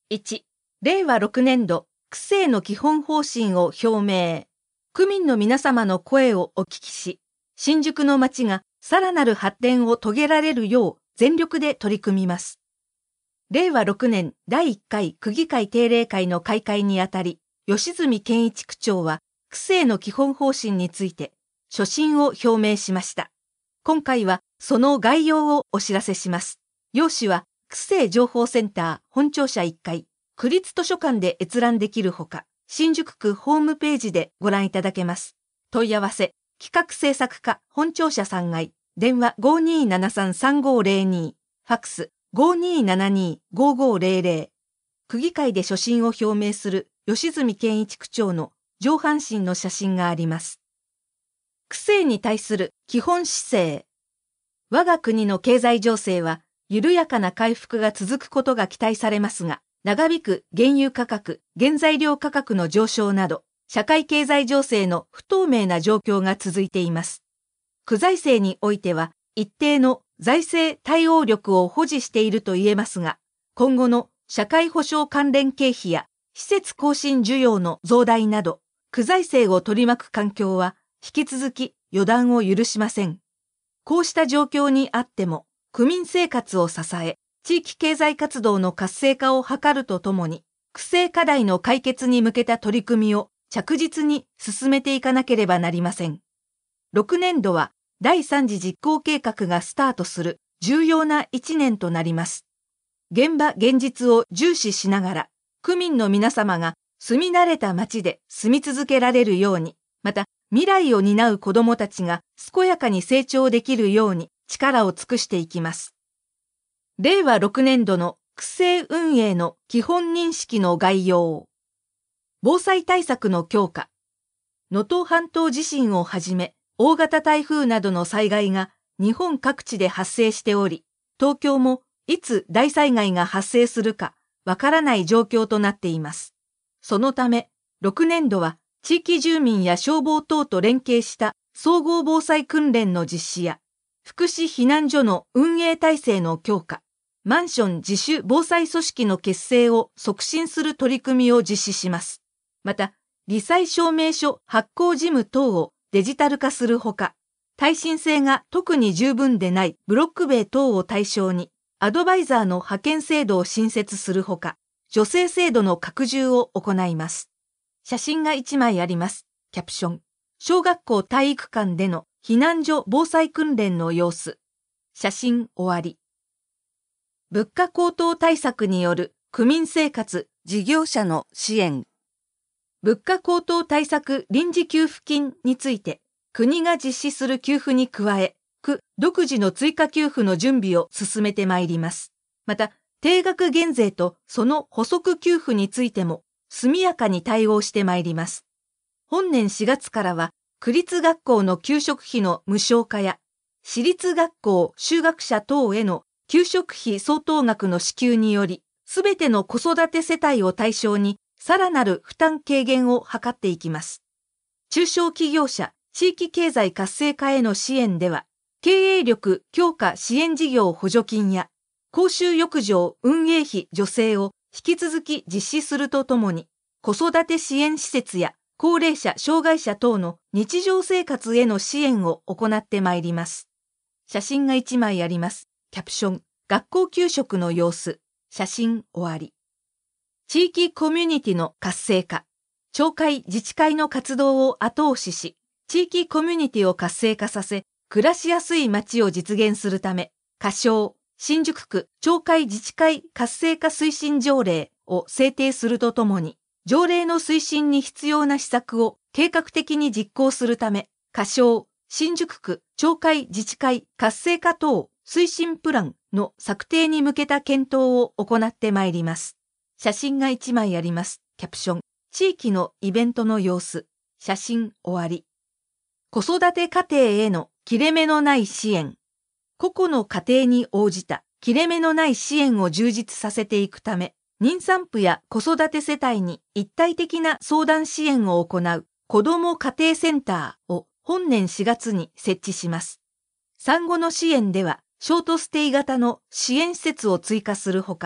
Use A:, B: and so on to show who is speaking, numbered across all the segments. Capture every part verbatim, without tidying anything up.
A: いち、れいわろくねんど区政の基本方針を表明。区民の皆様の声をお聞きし、新宿の街がさらなる発展を遂げられるよう全力で取り組みます。れいわろくねんだいいっかい区議会定例会の開会にあたり、吉住健一区長は区政の基本方針について所信を表明しました。今回はその概要をお知らせします。要旨は区政情報センター本庁舎いっかい、区立図書館で閲覧できるほか、新宿区ホームページでご覧いただけます。問い合わせ、企画制作課本庁舎さんがい、電話 ごーにーななさんさんごーぜろに、ファックス ごーにーななにーごーごーぜろぜろ。区議会で所信を表明する吉住健一区長の上半身の写真があります。区政に対する基本姿勢。我が国の経済情勢は緩やかな回復が続くことが期待されますが、長引く原油価格、原材料価格の上昇など、社会経済情勢の不透明な状況が続いています。区財政においては、一定の財政対応力を保持していると言えますが、今後の社会保障関連経費や施設更新需要の増大など、区財政を取り巻く環境は引き続き予断を許しません。こうした状況にあっても、区民生活を支え、地域経済活動の活性化を図るとともに、区政課題の解決に向けた取り組みを着実に進めていかなければなりません。ろくねんどはだいさん次実行計画がスタートする重要ないちねんとなります。現場現実を重視しながら、区民の皆様が住み慣れた街で住み続けられるように、また未来を担う子どもたちが健やかに成長できるように力を尽くしていきます。れいわろくねんどの区政運営の基本認識の概要。防災対策の強化。能登半島地震をはじめ、大型台風などの災害が日本各地で発生しており、東京もいつ大災害が発生するかわからない状況となっています。そのため、ろくねんどは地域住民や消防等と連携した総合防災訓練の実施や、福祉避難所の運営体制の強化、マンション自主防災組織の結成を促進する取り組みを実施します。また、罹災証明書発行事務等をデジタル化するほか、耐震性が特に十分でないブロック塀等を対象に、アドバイザーの派遣制度を新設するほか、助成制度の拡充を行います。写真がいちまいあります。キャプション。小学校体育館での避難所防災訓練の様子。写真終わり。物価高騰対策による区民生活事業者の支援。物価高騰対策臨時給付金について、国が実施する給付に加え、区独自の追加給付の準備を進めてまいります。また、定額減税とその補足給付についても、速やかに対応してまいります。本年しがつからは、区立学校の給食費の無償化や、私立学校就学者等への給食費相当額の支給により、すべての子育て世帯を対象に、さらなる負担軽減を図っていきます。中小企業者、地域経済活性化への支援では、経営力強化支援事業補助金や、公衆浴場運営費助成を引き続き実施するとともに、子育て支援施設や高齢者、障害者等の日常生活への支援を行ってまいります。写真がいちまいあります。キャプション、学校給食の様子。写真終わり。地域コミュニティの活性化。町会自治会の活動を後押しし、地域コミュニティを活性化させ、暮らしやすい街を実現するため、仮称、新宿区町会自治会活性化推進条例を制定するとともに、条例の推進に必要な施策を計画的に実行するため、仮称、新宿区町会自治会活性化等推進プランの策定に向けた検討を行ってまいります。写真がいちまいあります。キャプション。地域のイベントの様子。写真終わり。子育て家庭への切れ目のない支援。個々の家庭に応じた切れ目のない支援を充実させていくため、妊産婦や子育て世帯に一体的な相談支援を行う子ども家庭センターを本年しがつに設置します。産後の支援では、ショートステイ型の支援施設を追加するほか、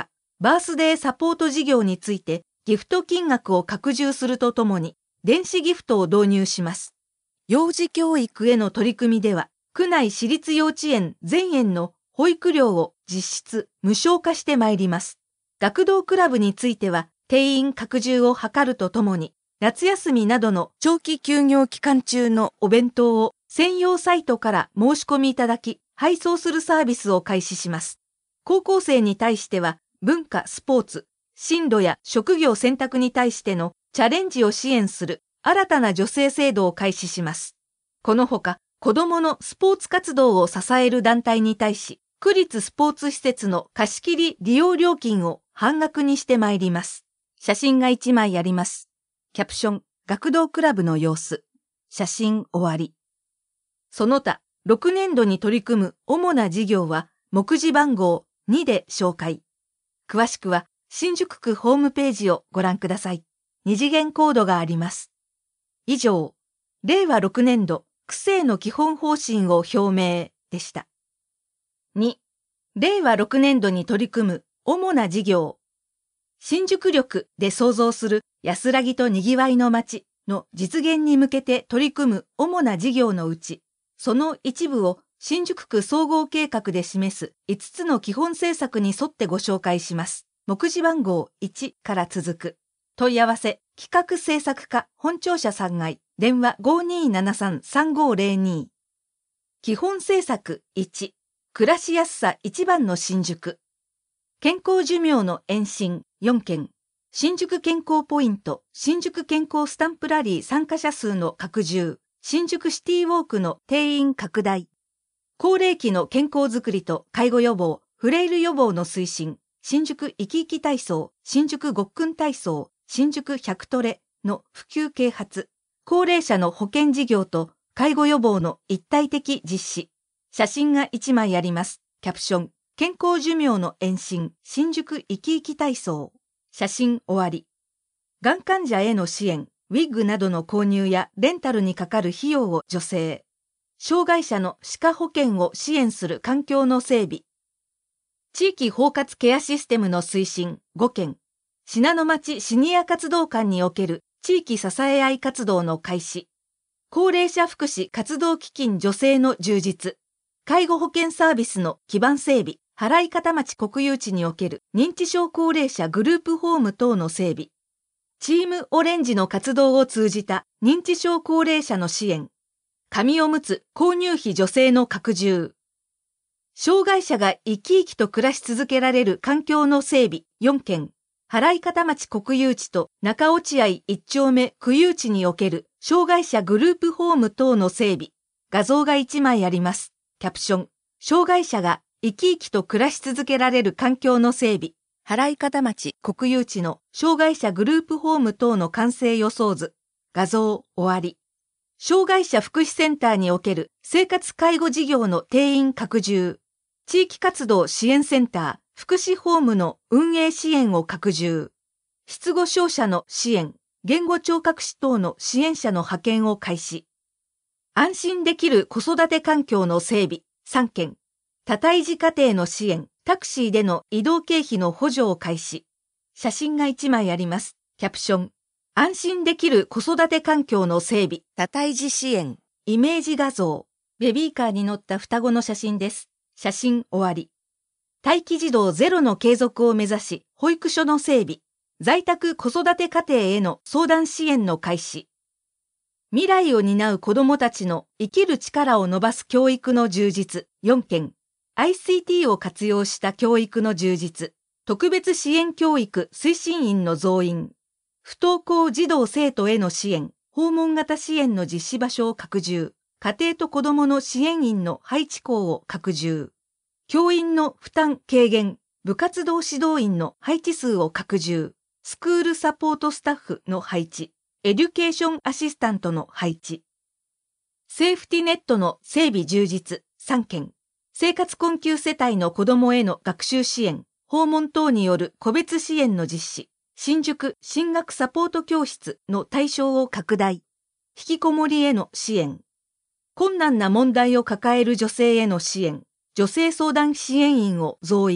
A: バースデーサポート事業についてギフト金額を拡充するとともに、電子ギフトを導入します。幼児教育への取り組みでは、区内私立幼稚園全園の保育料を実質無償化してまいります。学童クラブについては、定員拡充を図るとともに、夏休みなどの長期休業期間中のお弁当を専用サイトから申し込みいただき、配送するサービスを開始します。高校生に対しては、文化・スポーツ、進路や職業選択に対してのチャレンジを支援する新たな助成制度を開始します。このほか、子どものスポーツ活動を支える団体に対し、区立スポーツ施設の貸し切り利用料金を半額にしてまいります。写真がいちまいあります。キャプション、学童クラブの様子。写真終わり。その他、ろくねんどに取り組む主な事業は、目次番号にで紹介。詳しくは、新宿区ホームページをご覧ください。二次元コードがあります。以上、れいわろくねんど、区政の基本方針を表明でした。に、れいわろくねんどに取り組む主な事業。新宿緑で創造する安らぎとにぎわいの街の実現に向けて取り組む主な事業のうち、その一部を新宿区総合計画で示すいつつの基本政策に沿ってご紹介します。目次番号いちから続く。問い合わせ、企画制作課本庁舎さんがい、電話 ごにーななさんさんごーぜろに。基本政策いち、暮らしやすさ一番の新宿。健康寿命の延伸よんけん。新宿健康ポイント、新宿健康スタンプラリー参加者数の拡充。新宿シティウォークの定員拡大。高齢期の健康づくりと介護予防、フレイル予防の推進。新宿生き生き体操、新宿ごっくん体操、新宿ひゃくトレの普及啓発。高齢者の保険事業と介護予防の一体的実施。写真がいちまいあります。キャプション。健康寿命の延伸、新宿生き生き体操。写真終わり。がん患者への支援、ウィッグなどの購入やレンタルにかかる費用を助成。障害者の歯科保険を支援する環境の整備。地域包括ケアシステムの推進ごけん。信濃町シニア活動館における地域支え合い活動の開始。高齢者福祉活動基金助成の充実。介護保険サービスの基盤整備。払方町国有地における認知症高齢者グループホーム等の整備。チームオレンジの活動を通じた認知症高齢者の支援。紙おむつ購入費助成の拡充。障害者が生き生きと暮らし続けられる環境の整備よんけん。払方町国有地と中落合いち丁目区有地における障害者グループホーム等の整備。画像がいちまいあります。キャプション。障害者が生き生きと暮らし続けられる環境の整備。払方町国有地の障害者グループホーム等の完成予想図。画像終わり。障害者福祉センターにおける生活介護事業の定員拡充。地域活動支援センター、福祉ホームの運営支援を拡充。失語症者の支援、言語聴覚士等の支援者の派遣を開始。安心できる子育て環境の整備さんけん。多胎児家庭の支援、タクシーでの移動経費の補助を開始。写真がいちまいあります。キャプション。安心できる子育て環境の整備、多胎児支援、イメージ画像。ベビーカーに乗った双子の写真です。写真終わり。待機児童ゼロの継続を目指し、保育所の整備。在宅子育て家庭への相談支援の開始。未来を担う子どもたちの生きる力を伸ばす教育の充実よんけん。アイシーティー を活用した教育の充実。特別支援教育推進員の増員。不登校児童生徒への支援。訪問型支援の実施場所を拡充。家庭と子どもの支援員の配置校を拡充。教員の負担軽減。部活動指導員の配置数を拡充。スクールサポートスタッフの配置。エデュケーションアシスタントの配置。セーフティネットの整備充実さんけん。生活困窮世帯の子どもへの学習支援、訪問等による個別支援の実施。新宿進学サポート教室の対象を拡大。引きこもりへの支援。困難な問題を抱える女性への支援。女性相談支援員を増員。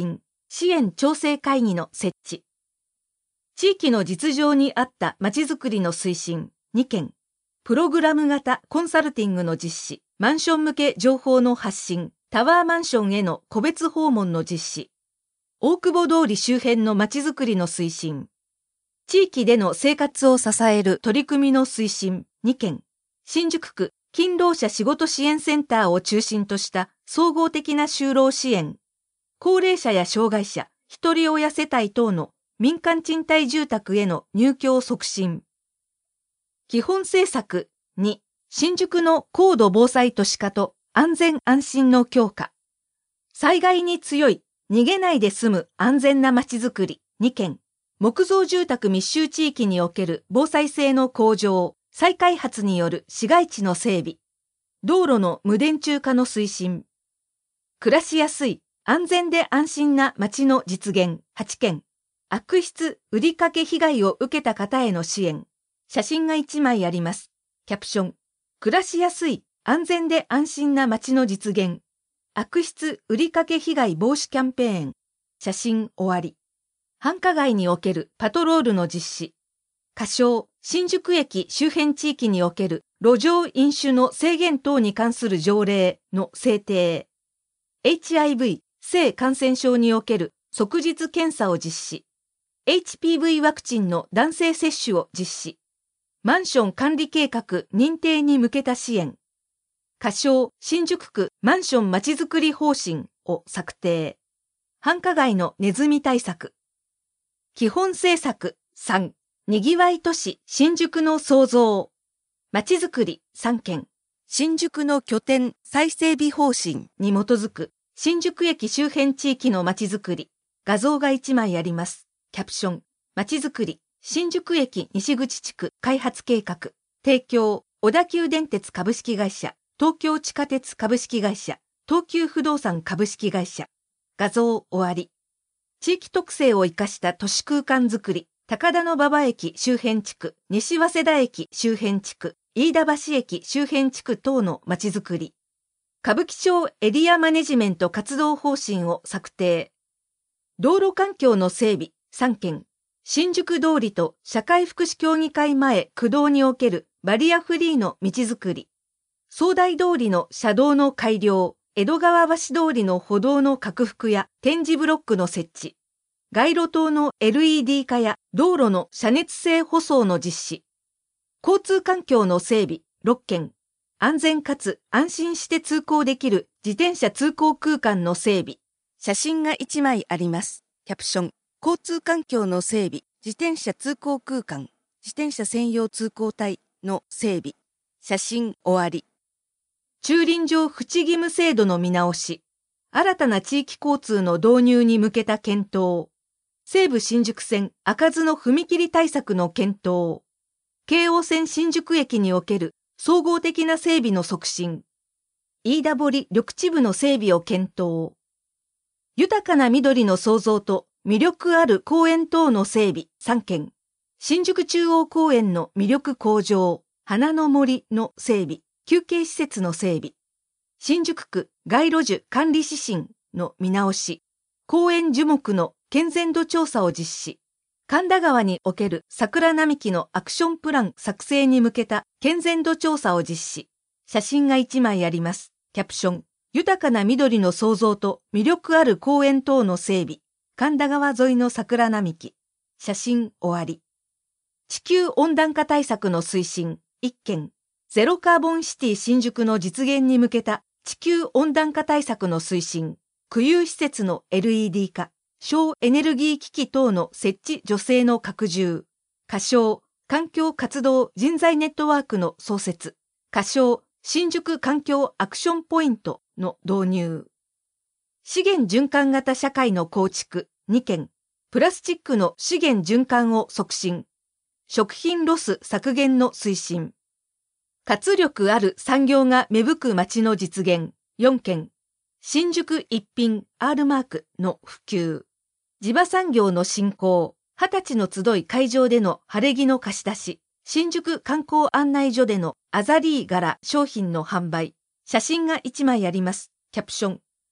A: 支援調整会議の設置。地域の実情に合ったまちづくりの推進にけん。プログラム型コンサルティングの実施、マンション向け情報の発信、タワーマンションへの個別訪問の実施。大久保通り周辺のまちづくりの推進。地域での生活を支える取り組みの推進にけん。新宿区勤労者仕事支援センターを中心とした総合的な就労支援。高齢者や障害者、一人親世帯等の民間賃貸住宅への入居促進。基本政策に、新宿の高度防災都市化と安全安心の強化。災害に強い、逃げないで済む安全な街づくりにけん。木造住宅密集地域における防災性の向上、再開発による市街地の整備。道路の無電柱化の推進。暮らしやすい、安全で安心な街の実現はちけん。悪質売りかけ被害を受けた方への支援。写真がいちまいあります。キャプション。暮らしやすい、安全で安心な街の実現。悪質売りかけ被害防止キャンペーン。写真終わり。繁華街におけるパトロールの実施。仮称、新宿駅周辺地域における路上飲酒の制限等に関する条例の制定。エイチアイブイ、性感染症における即日検査を実施。エイチピーブイ ワクチンの男性接種を実施。マンション管理計画認定に向けた支援。仮称、新宿区マンションまちづくり方針を策定。繁華街のネズミ対策。基本政策さん、にぎわい都市新宿の創造。まちづくりさんけん。新宿の拠点再整備方針に基づく新宿駅周辺地域のまちづくり。画像がいちまいあります。キャプション。まちづくり。新宿駅西口地区開発計画。提供。小田急電鉄株式会社。東京地下鉄株式会社。東急不動産株式会社。画像終わり。地域特性を生かした都市空間づくり。高田馬場駅周辺地区、西早稲田駅周辺地区、飯田橋駅周辺地区等のまちづくり。歌舞伎町エリアマネジメント活動方針を策定。道路環境の整備さんけん。新宿通りと社会福祉協議会前区道におけるバリアフリーの道づくり。総大通りの車道の改良、江戸川橋通りの歩道の拡幅や点字ブロックの設置。街路灯の エルイーディー 化や道路の遮熱性舗装の実施。交通環境の整備ろっけん。安全かつ安心して通行できる自転車通行空間の整備。写真がいちまいあります。キャプション。交通環境の整備、自転車通行空間、自転車専用通行帯の整備。写真終わり。駐輪場扶持義務制度の見直し。新たな地域交通の導入に向けた検討。西武新宿線開かずの踏切対策の検討。京王線新宿駅における総合的な整備の促進。飯田堀緑地部の整備を検討。豊かな緑の創造と魅力ある公園等の整備さんけん。新宿中央公園の魅力向上、花の森の整備、休憩施設の整備。新宿区街路樹管理指針の見直し。公園樹木の健全度調査を実施。神田川における桜並木のアクションプラン作成に向けた健全度調査を実施。写真がいちまいあります。キャプション。豊かな緑の創造と魅力ある公園等の整備。神田川沿いの桜並木。写真終わり。地球温暖化対策の推進いっけん。ゼロカーボンシティ新宿の実現に向けた地球温暖化対策の推進。区有施設の エルイーディー 化。省エネルギー機器等の設置助成の拡充。仮称、環境活動人材ネットワークの創設。仮称、新宿環境アクションポイントの導入。資源循環型社会の構築にけん。プラスチックの資源循環を促進。食品ロス削減の推進。活力ある産業が芽吹く街の実現よんけん。新宿一品 R マークの普及。地場産業の振興。二十歳の集い会場での晴れ着の貸し出し。新宿観光案内所でのアザリー柄商品の販売。写真がいちまいあります。キャプション。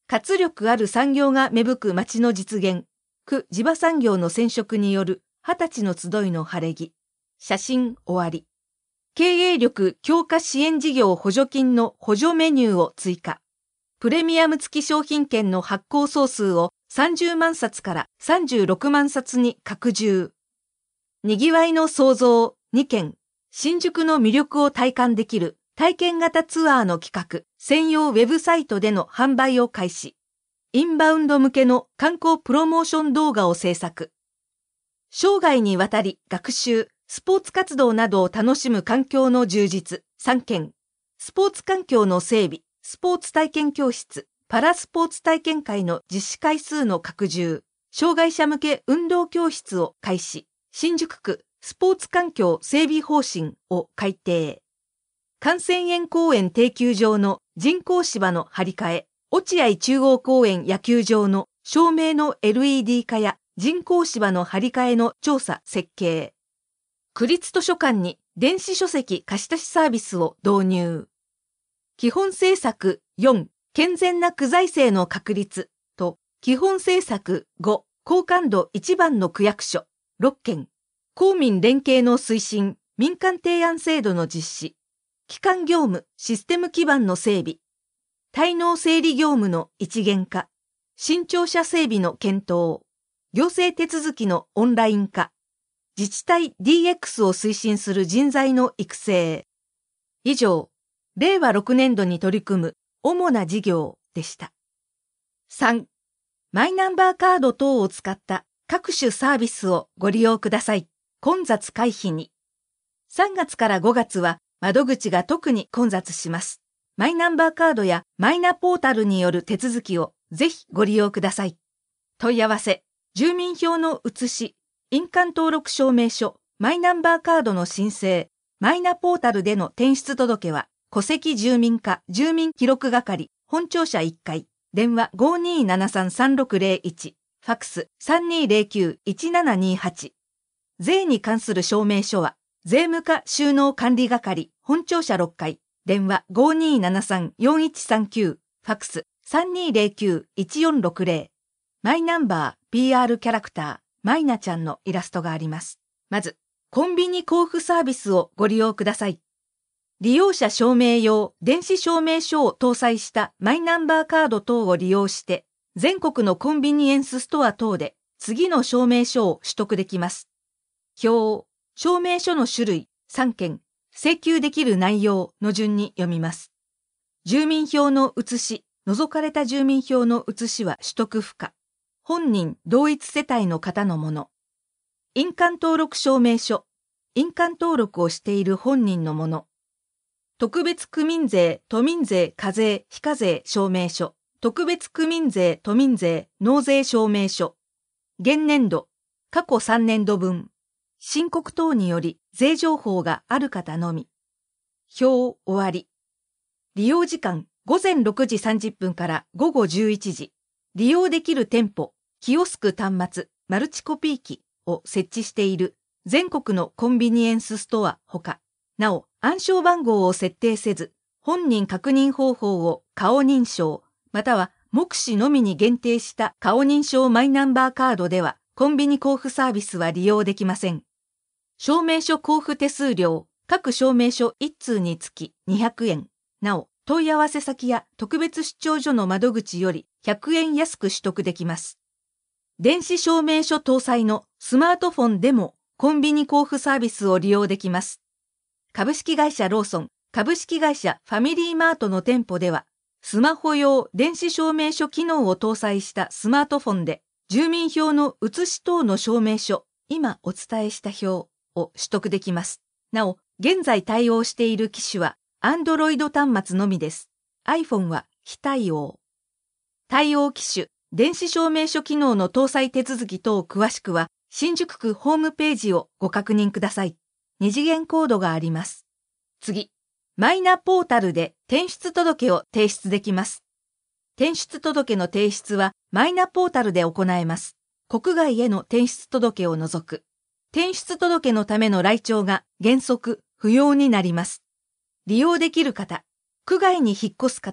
A: 活力ある産業が芽吹く町の実現。区地場産業の染色による二十歳の集いの晴れ着。写真終わり。経営力強化支援事業補助金の補助メニューを追加。プレミアム付き商品券の発行総数をさんじゅうまんさつからさんじゅうろくまんさつに拡充。にぎわいの創造にけん。新宿の魅力を体感できる体験型ツアーの企画、専用ウェブサイトでの販売を開始。インバウンド向けの観光プロモーション動画を制作。生涯にわたり学習、スポーツ活動などを楽しむ環境の充実さんけん。スポーツ環境の整備、スポーツ体験教室、パラスポーツ体験会の実施回数の拡充。障害者向け運動教室を開始。新宿区スポーツ環境整備方針を改定。感染園公園定休場の人工芝の張り替え。落合中央公園野球場の照明の エルイーディー 化や人工芝の張り替えの調査設計。区立図書館に電子書籍貸し出しサービスを導入。基本政策よん、健全な区財政の確立と、基本政策ご、好感度一番の区役所ろっけん。公民連携の推進、民間提案制度の実施。基幹業務、システム基盤の整備。滞納整理業務の一元化。新庁舎整備の検討。行政手続きのオンライン化。自治体 ディーエックス を推進する人材の育成。以上、れいわろくねんどに取り組む主な事業でした。さん、マイナンバーカード等を使った各種サービスをご利用ください。混雑回避に。さんがつからごがつは窓口が特に混雑します。マイナンバーカードやマイナポータルによる手続きをぜひご利用ください。問い合わせ、住民票の写し、印鑑登録証明書、マイナンバーカードの申請、マイナポータルでの転出届は、戸籍住民課住民記録係、本庁舎いっかい、電話 ごーにーななさんさんろくぜろいち、ファックス さんにーぜろきゅういちななにはち。税に関する証明書は、税務課収納管理係、本庁舎ろっかい、電話 ごーにーななさんよんいちさんきゅう、ファックス さんにーぜろきゅういちよんろくぜろ。マイナンバー ピーアール キャラクター、マイナちゃんのイラストがあります。まず、コンビニ交付サービスをご利用ください。利用者証明用電子証明書を搭載したマイナンバーカード等を利用して、全国のコンビニエンスストア等で次の証明書を取得できます。表、証明書の種類さんけん、請求できる内容の順に読みます。住民票の写し、除かれた住民票の写しは取得不可。本人同一世帯の方のもの。印鑑登録証明書、印鑑登録をしている本人のもの。特別区民税、都民税、課税、非課税証明書、特別区民税、都民税、納税証明書。現年度、過去さんねんどぶん。申告等により税情報がある方のみ。表終わり。利用時間、ごぜんろくじさんじゅっぷんからごごじゅういちじ。利用できる店舗、キオスク端末、マルチコピー機を設置している全国のコンビニエンスストアほか、なお暗証番号を設定せず、本人確認方法を顔認証、または目視のみに限定した顔認証マイナンバーカードでは、コンビニ交付サービスは利用できません。証明書交付手数料、各証明書いっつうにつきにひゃくえん。なお、問い合わせ先や特別出張所の窓口よりひゃくえん安く取得できます。電子証明書搭載のスマートフォンでもコンビニ交付サービスを利用できます。株式会社ローソン、株式会社ファミリーマートの店舗では、スマホ用電子証明書機能を搭載したスマートフォンで、住民票の写し等の証明書、今お伝えした表を取得できます。なお、現在対応している機種は、Android 端末のみです。iPhone は非対応。対応機種、電子証明書機能の搭載手続き等詳しくは、新宿区ホームページをご確認ください。二次元コードがあります。次、マイナポータルで転出届を提出できます。転出届の提出はマイナポータルで行えます。国外への転出届を除く。転出届のための来庁が原則不要になります。利用できる方、区外に引っ越す方で、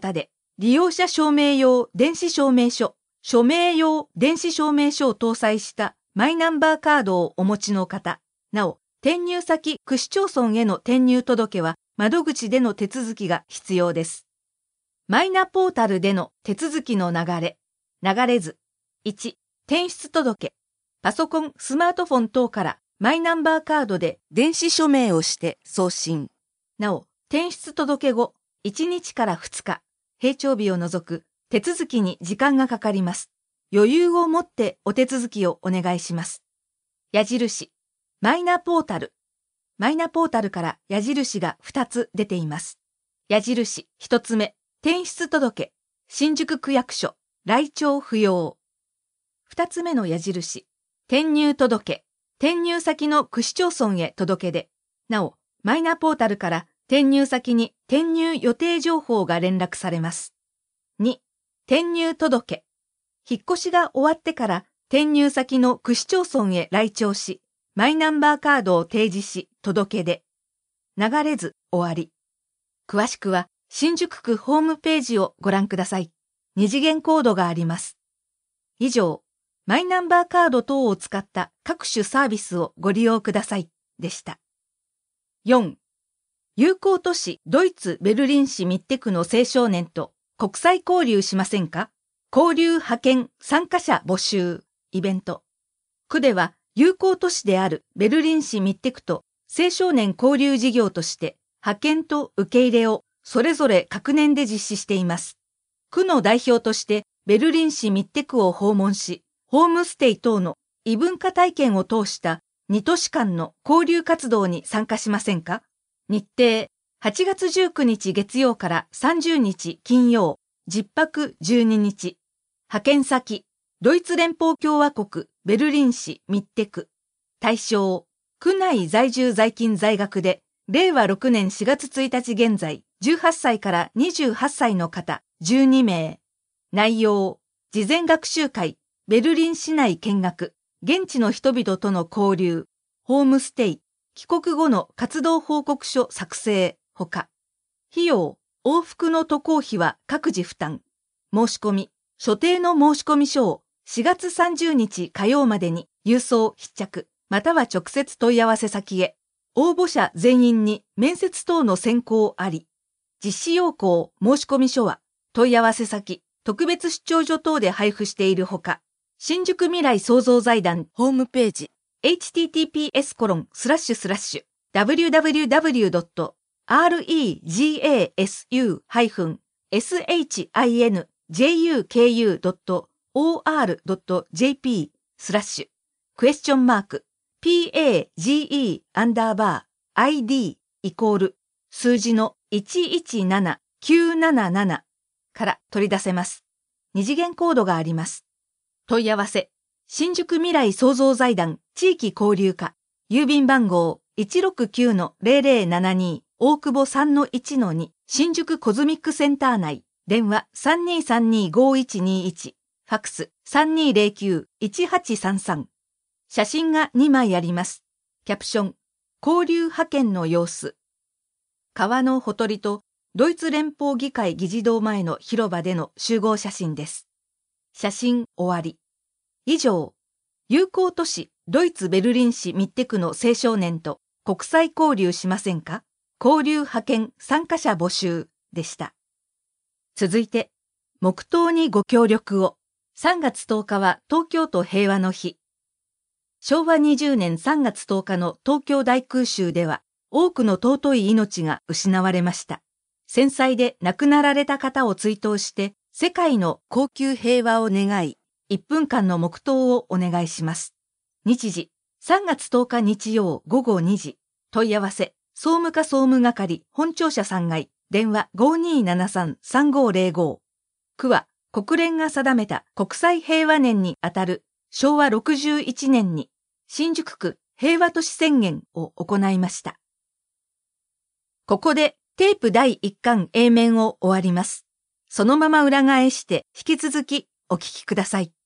A: 利用者証明用電子証明書、署名用電子証明書を搭載したマイナンバーカードをお持ちの方、なお、転入先区市町村への転入届は窓口での手続きが必要です。マイナポータルでの手続きの流れ、流れ図。いち、転出届。パソコン、スマートフォン等からマイナンバーカードで電子署名をして送信。なお、転出届後、いちにちからふつか、閉庁日を除く手続きに時間がかかります。余裕を持ってお手続きをお願いします。矢印。マイナポータル。マイナポータルから矢印がふたつ出ています。矢印ひとつめ、転出届。新宿区役所、来庁不要。ふたつめの矢印。転入届。転入先の区市町村へ届け出。なお、マイナポータルから転入先に転入予定情報が連絡されます。に、転入届。引っ越しが終わってから転入先の区市町村へ来庁し、マイナンバーカードを提示し、届け出。流れ図終わり。詳しくは新宿区ホームページをご覧ください。二次元コードがあります。以上、マイナンバーカード等を使った各種サービスをご利用くださいでした。よん. 友好都市ドイツベルリン市ミッテ区の青少年と国際交流しませんか？交流派遣参加者募集イベント。区では友好都市であるベルリン市ミッテ区と青少年交流事業として派遣と受け入れをそれぞれ各年で実施しています。区の代表としてベルリン市ミッテ区を訪問し、ホームステイ等の異文化体験を通したに都市間の交流活動に参加しませんか？日程、はちがつじゅうくにち月曜からさんじゅうにち金曜、じゅっぱくじゅうににち。派遣先、ドイツ連邦共和国ベルリン市ミッテ区。対象、区内在住在勤在学で、れいわろくねんしがつついたち現在、じゅうはっさいからにじゅうはっさいの方じゅうにめい。内容、事前学習会、ベルリン市内見学、現地の人々との交流、ホームステイ、帰国後の活動報告書作成、ほか。費用、往復の渡航費は各自負担。申し込み、所定の申込書をしがつさんじゅうにち火曜までに郵送必着、または直接問い合わせ先へ。応募者全員に面接等の選考あり。実施要項申込書は問い合わせ先、特別出張所等で配布しているほか、新宿未来創造財団ホームページ、エイチティーティーピーエスコロンスラッシュスラッシュダブリューダブリューダブリュードットアールイージーエーエスユーハイフンエスエイチアイエヌジェイユーケーユードットオーアールドットジェーピースラッシュクエスチョンマーク ピーエージーイー アンダーバー アイディー イコール数字のいちいちななきゅうななななから取り出せます。二次元コードがあります。問い合わせ、新宿未来創造財団地域交流課、郵便番号 いちろくきゅうのゼロゼロななに 大久保 さんのいちのに 新宿コズミックセンター内、電話 さんにーさんにーごいちにいち、ファックス さんにーゼロきゅういちはちさんさん。写真がにまいあります。キャプション、交流派遣の様子。川のほとりとドイツ連邦議会議事堂前の広場での集合写真です。写真終わり。以上、友好都市ドイツベルリン市ミッテ区の青少年と国際交流しませんか？交流派遣参加者募集でした。続いて、黙祷にご協力を。さんがつとおかは東京都平和の日。しょうわにじゅうねんさんがつとおかの東京大空襲では、多くの尊い命が失われました。戦災で亡くなられた方を追悼して、世界の恒久平和を願い、いっぷんかんの黙祷をお願いします。日時、さんがつとおか日曜ごごにじ。問い合わせ、総務課総務係本庁舎さんがい、電話 ごにーななさんさんごゼロご。区は、国連が定めた国際平和年にあたるしょうわろくじゅういちねんに新宿区平和都市宣言を行いました。ここでテープだいいっかん A 面を終わります。そのまま裏返して引き続きお聞きください。